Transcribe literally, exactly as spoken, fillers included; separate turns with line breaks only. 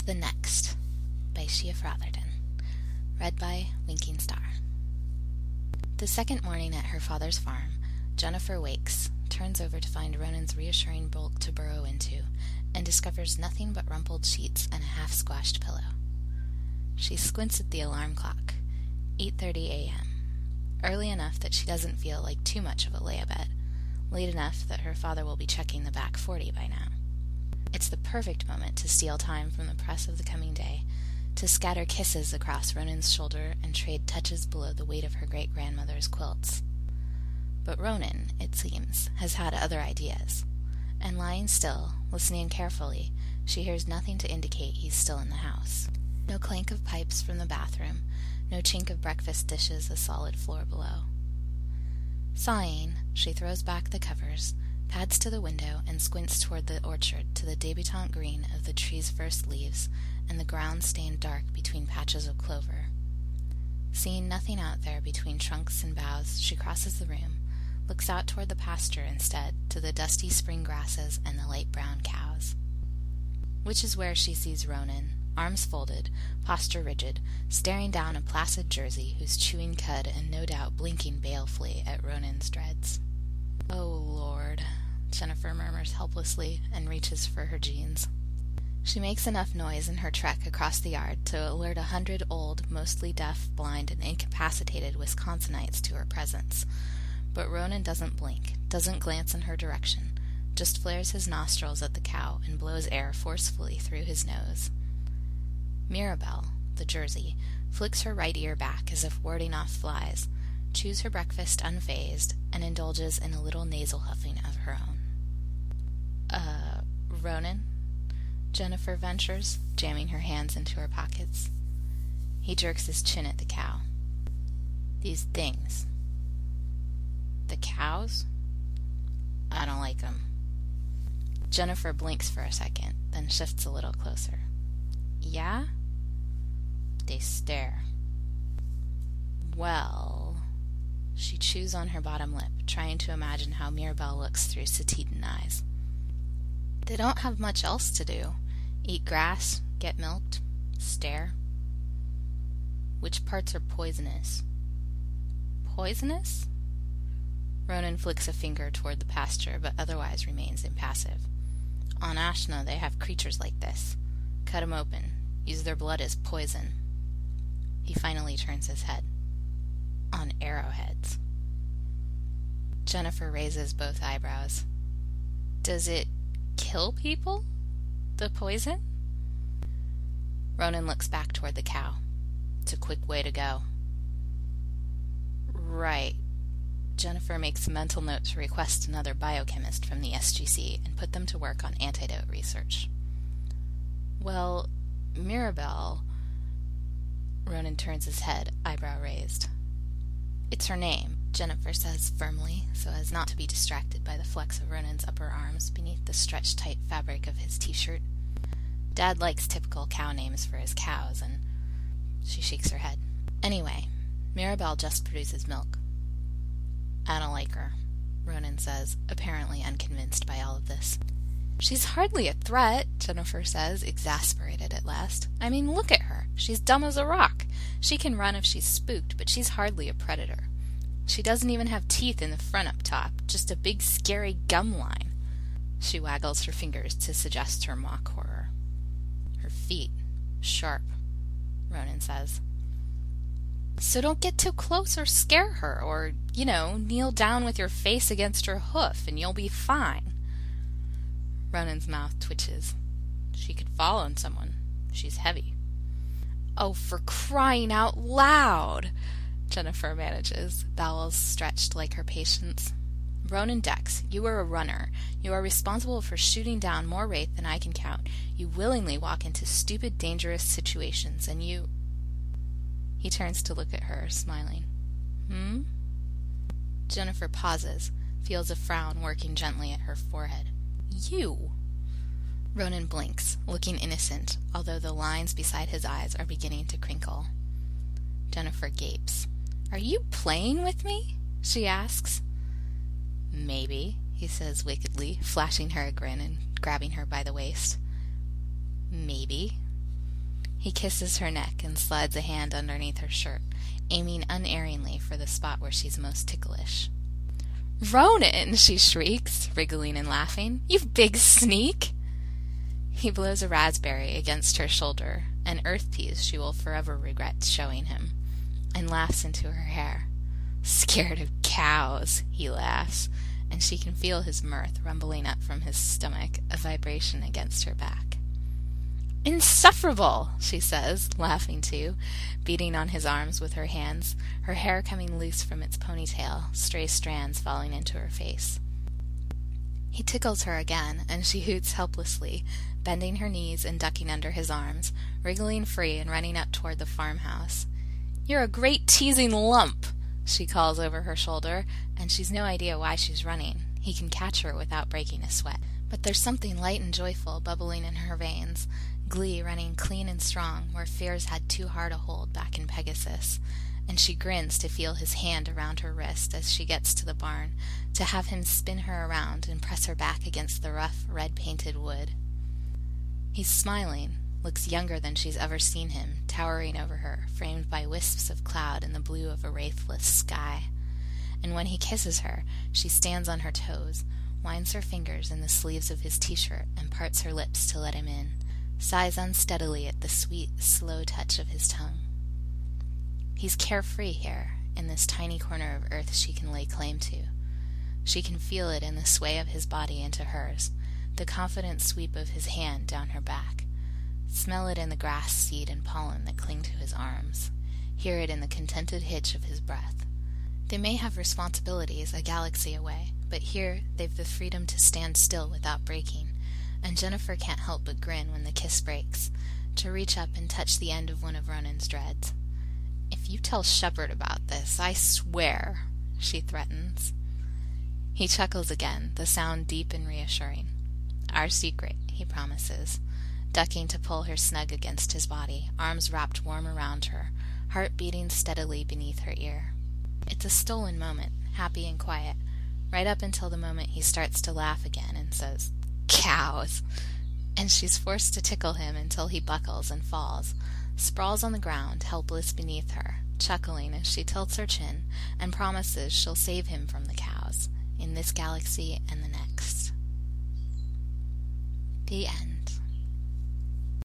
The Next by Shia Frotherton. Read by Winking Star. The second morning at her father's farm, Jennifer wakes, turns over to find Ronan's reassuring bulk to burrow into, and discovers nothing but rumpled sheets and a half-squashed pillow. She squints at the alarm clock. eight thirty a.m. Early enough that she doesn't feel like too much of a layabed. Late enough that her father will be checking the back forty by now. It's the perfect moment to steal time from the press of the coming day, to scatter kisses across Ronan's shoulder and trade touches below the weight of her great-grandmother's quilts. But Ronan, it seems, has had other ideas, and lying still, listening carefully, she hears nothing to indicate he's still in the house. No clank of pipes from the bathroom, no chink of breakfast dishes a solid floor below. Sighing, she throws back the covers, pads to the window, and squints toward the orchard to the debutante green of the tree's first leaves and the ground stained dark between patches of clover. Seeing nothing out there between trunks and boughs, she crosses the room, looks out toward the pasture instead, to the dusty spring grasses and the light brown cows. Which is where she sees Ronan, arms folded, posture rigid, staring down a placid Jersey who's chewing cud and no doubt blinking balefully at Ronan's dreads. "Oh, Lord," Jennifer murmurs helplessly and reaches for her jeans. She makes enough noise in her trek across the yard to alert a hundred old, mostly deaf, blind, and incapacitated Wisconsinites to her presence. But Ronan doesn't blink, doesn't glance in her direction, just flares his nostrils at the cow and blows air forcefully through his nose. Mirabelle, the Jersey, flicks her right ear back as if warding off flies, chews her breakfast unfazed, and indulges in a little nasal huffing of her own. Uh, Ronan? Jennifer ventures, jamming her hands into her pockets. He jerks his chin at the cow. "These things. The cows? I don't like them." Jennifer blinks for a second, then shifts a little closer. "Yeah?" They stare. "Well..." She chews on her bottom lip, trying to imagine how Mirabelle looks through Satitan eyes. "They don't have much else to do. Eat grass, get milked, stare." "Which parts are poisonous?" "Poisonous?" Ronan flicks a finger toward the pasture, but otherwise remains impassive. "On Ashna they have creatures like this. Cut 'em open. Use their blood as poison." He finally turns his head. "On arrowheads." Jennifer raises both eyebrows. "Does it kill people? The poison?" Ronan looks back toward the cow. "It's a quick way to go." "Right." Jennifer makes a mental note to request another biochemist from the S G C and put them to work on antidote research. "Well, Mirabelle..." Ronan turns his head, eyebrow raised. "It's her name," Jennifer says firmly, so as not to be distracted by the flex of Ronan's upper arms beneath the stretched-tight fabric of his t-shirt. "Dad likes typical cow names for his cows, and..." She shakes her head. "Anyway, Mirabelle just produces milk." "I don't like her," Ronan says, apparently unconvinced by all of this. "She's hardly a threat," Jennifer says, exasperated at last. "I mean, look at her. She's dumb as a rock. She can run if she's spooked, but she's hardly a predator. She doesn't even have teeth in the front up top, just a big scary gum line." She waggles her fingers to suggest her mock horror. "Her feet. Sharp," Ronan says. "So don't get too close or scare her, or, you know, kneel down with your face against her hoof and you'll be fine." Ronan's mouth twitches. "She could fall on someone. She's heavy." "Oh, for crying out loud!" Jennifer manages, bowels stretched like her patience. "Ronan Dex, you are a runner. You are responsible for shooting down more wraith than I can count. You willingly walk into stupid, dangerous situations, and you..." He turns to look at her, smiling. "Hmm?" Jennifer pauses, feels a frown working gently at her forehead. "You!" Ronan blinks, looking innocent, although the lines beside his eyes are beginning to crinkle. Jennifer gapes. "Are you playing with me?" she asks. "Maybe," he says wickedly, flashing her a grin and grabbing her by the waist. "Maybe." He kisses her neck and slides a hand underneath her shirt, aiming unerringly for the spot where she's most ticklish. "Ronan!" she shrieks, wriggling and laughing. "You big sneak!" He blows a raspberry against her shoulder, an earth piece she will forever regret showing him, and laughs into her hair. "Scared of cows," he laughs, and she can feel his mirth rumbling up from his stomach, a vibration against her back. "Insufferable," she says, laughing too, beating on his arms with her hands, her hair coming loose from its ponytail, stray strands falling into her face. He tickles her again, and she hoots helplessly, bending her knees and ducking under his arms, wriggling free and running up toward the farmhouse. "You're a great teasing lump," she calls over her shoulder, and she's no idea why she's running. He can catch her without breaking a sweat. But there's something light and joyful bubbling in her veins, glee running clean and strong where fears had too hard a hold back in Pegasus, and she grins to feel his hand around her wrist as she gets to the barn, to have him spin her around and press her back against the rough, red-painted wood. He's smiling, looks younger than she's ever seen him, towering over her, framed by wisps of cloud in the blue of a wraithless sky. And when he kisses her, she stands on her toes, winds her fingers in the sleeves of his t-shirt and parts her lips to let him in, sighs unsteadily at the sweet, slow touch of his tongue. He's carefree here, in this tiny corner of earth she can lay claim to. She can feel it in the sway of his body into hers, the confident sweep of his hand down her back. Smell it in the grass seed and pollen that cling to his arms. Hear it in the contented hitch of his breath. They may have responsibilities a galaxy away, but here they've the freedom to stand still without breaking, and Jennifer can't help but grin when the kiss breaks, to reach up and touch the end of one of Ronan's dreads. "If you tell Shepard about this, I swear," she threatens. He chuckles again, the sound deep and reassuring. "Our secret," he promises, ducking to pull her snug against his body, arms wrapped warm around her, heart beating steadily beneath her ear. It's a stolen moment, happy and quiet, right up until the moment he starts to laugh again and says, "Cows!" And she's forced to tickle him until he buckles and falls, sprawls on the ground, helpless beneath her, chuckling as she tilts her chin and promises she'll save him from the cows, in this galaxy and the next. The end.